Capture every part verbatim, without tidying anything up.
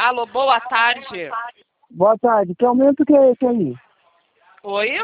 Alô, boa tarde. Boa tarde. Que aumento que é esse aí? Oi?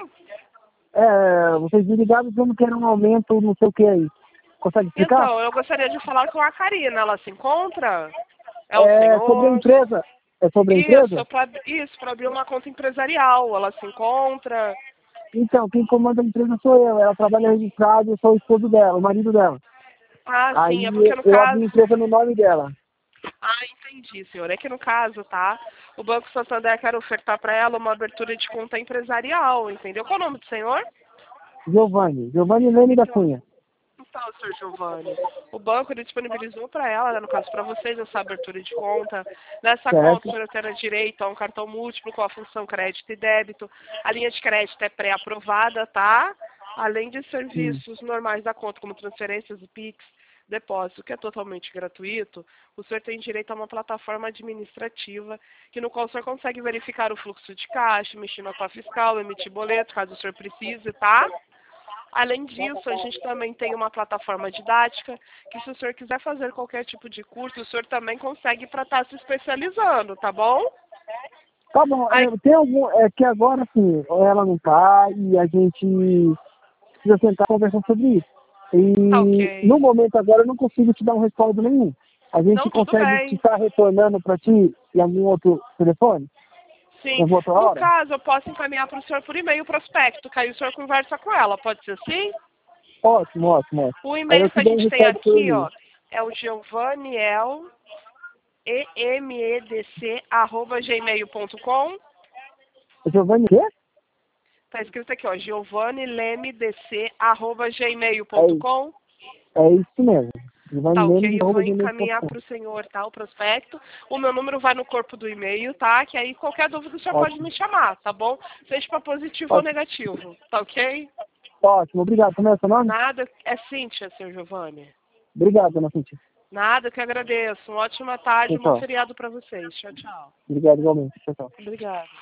É, vocês me ligaram dizendo que era um aumento, não sei o que aí. Consegue explicar? Então, eu gostaria de falar com a Karina. Ela se encontra? É o É sobre a senhor? empresa. É sobre a Isso, empresa? pra, isso, para abrir uma conta empresarial. Ela se encontra? Então, quem comanda a empresa sou eu. Ela trabalha registrada, eu sou o esposo dela, o marido dela. Ah, Aí sim, é porque no eu abri caso... a empresa no nome dela. Ah, entendi, senhor. É que no caso, tá? O Banco Santander quer ofertar para ela uma abertura de conta empresarial, entendeu? Qual é o nome do senhor? Giovanni. Giovanni Leme da Então, Cunha. Então, senhor Giovanni, o banco ele disponibilizou para ela, né, no caso para vocês, essa abertura de conta. Nessa conta, Certo? o senhor terá direito a um cartão múltiplo com a função crédito e débito. A linha de crédito é pré-aprovada, tá? Além de Sim. serviços normais da conta, como transferências e Pix, depósito, que é totalmente gratuito, o senhor tem direito a uma plataforma administrativa, que no qual o senhor consegue verificar o fluxo de caixa, emitir nota fiscal, emitir boleto, caso o senhor precise, tá? Além disso, a gente também tem uma plataforma didática, que se o senhor quiser fazer qualquer tipo de curso, o senhor também consegue para estar se especializando, tá bom? Tá bom. Aí, É, tem algum... É que agora, assim, ela não tá e a gente precisa tentar conversar sobre isso. tá E ok. no momento agora eu não consigo te dar um respaldo nenhum. A gente Não, tudo consegue te bem. estar retornando para ti em algum outro telefone? Em Sim. alguma outra No hora? caso, eu posso encaminhar para o senhor por e-mail o prospecto, que aí o senhor conversa com ela, pode ser sim? Ótimo, ótimo, ótimo. O Aí eu e-mail que te a dou um gente tem respaldo por aqui, e-mail. ó, é o giovaniel, e m e d c arroba gmail ponto com. Giovanni, quê? Tá escrito aqui, ó, giovannilemedc arroba gmail É, ponto com. é isso mesmo. Giovanni Tá Leme, ok, eu vou arroba gmail ponto encaminhar com. para o senhor, tá, o prospecto. O meu número vai no corpo do e-mail, tá? Que aí qualquer dúvida o senhor pode Ótimo, me chamar, tá bom? Seja para positivo ou ótimo. negativo, tá ok? Ótimo, obrigado. Como é o seu nome? Nada, é Cíntia, senhor Giovanni. Obrigado, dona Cintia. Nada, que agradeço. Uma ótima tarde, Tchau, um bom tchau. feriado para vocês. Tchau, tchau. Obrigado igualmente. Tchau, tchau. Obrigada.